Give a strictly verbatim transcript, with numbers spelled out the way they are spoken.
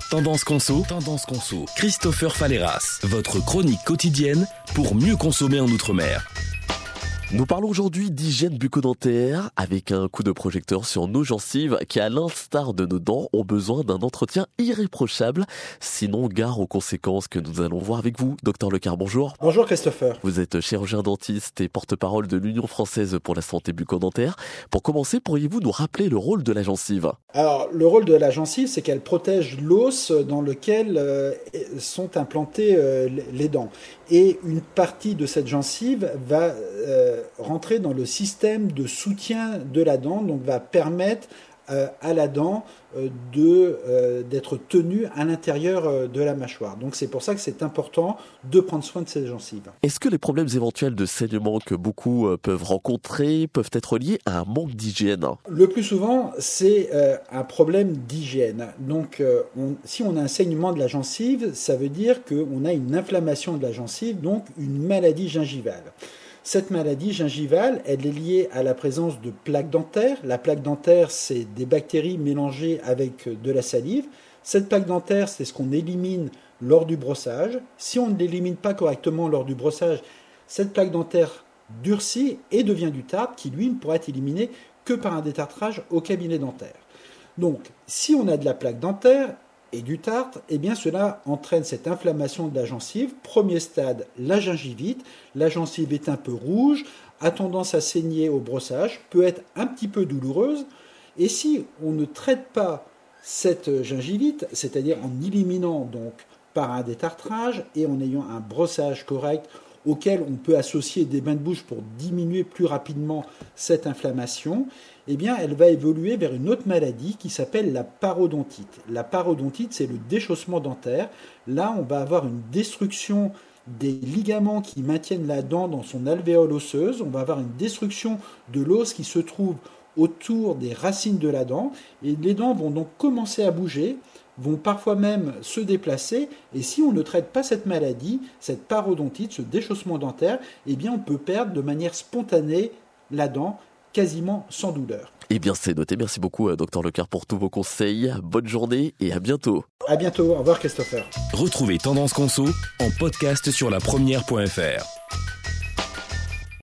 Tendance Conso, Tendance Conso, Christopher Falleras, votre chronique quotidienne pour mieux consommer en Outre-mer. Nous parlons aujourd'hui d'hygiène bucco-dentaire avec un coup de projecteur sur nos gencives qui, à l'instar de nos dents, ont besoin d'un entretien irréprochable. Sinon, gare aux conséquences que nous allons voir avec vous. Docteur Lecard, bonjour. Bonjour Christopher. Vous êtes chirurgien dentiste et porte-parole de l'Union française pour la santé bucco-dentaire. Pour commencer, pourriez-vous nous rappeler le rôle de la gencive ? Alors, le rôle de la gencive, c'est qu'elle protège l'os dans lequel euh, sont implantées euh, les dents. Et une partie de cette gencive va euh, rentrer dans le système de soutien de la dent, donc va permettre euh, à la dent euh, de, euh, d'être tenue à l'intérieur euh, de la mâchoire. Donc c'est pour ça que c'est important de prendre soin de cette gencive. Est-ce que les problèmes éventuels de saignement que beaucoup euh, peuvent rencontrer peuvent être liés à un manque d'hygiène ? Le plus souvent, c'est euh, un problème d'hygiène. Donc euh, on, si on a un saignement de la gencive, ça veut dire qu'on a une inflammation de la gencive, donc une maladie gingivale. Cette maladie gingivale, elle est liée à la présence de plaques dentaires. La plaque dentaire, c'est des bactéries mélangées avec de la salive. Cette plaque dentaire, c'est ce qu'on élimine lors du brossage. Si on ne l'élimine pas correctement lors du brossage, cette plaque dentaire durcit et devient du tartre qui, lui, ne pourra être éliminé que par un détartrage au cabinet dentaire. Donc, si on a de la plaque dentaire et du tartre, eh bien cela entraîne cette inflammation de la gencive. Premier stade, la gingivite. La gencive est un peu rouge, a tendance à saigner au brossage, peut être un petit peu douloureuse. Et si on ne traite pas cette gingivite, c'est-à-dire en éliminant donc par un détartrage et en ayant un brossage correct auquel on peut associer des bains de bouche pour diminuer plus rapidement cette inflammation, eh bien, elle va évoluer vers une autre maladie qui s'appelle la parodontite. La parodontite, c'est le déchaussement dentaire. Là, on va avoir une destruction des ligaments qui maintiennent la dent dans son alvéole osseuse. On va avoir une destruction de l'os qui se trouve autour des racines de la dent. Et les dents vont donc commencer à bouger, vont parfois même se déplacer, et si on ne traite pas cette maladie, cette parodontite, ce déchaussement dentaire, eh bien on peut perdre de manière spontanée la dent, quasiment sans douleur. Eh bien c'est noté, merci beaucoup Docteur Lecard pour tous vos conseils, bonne journée et à bientôt. À bientôt, au revoir Christopher. Retrouvez Tendance Conso en podcast sur la première point f r.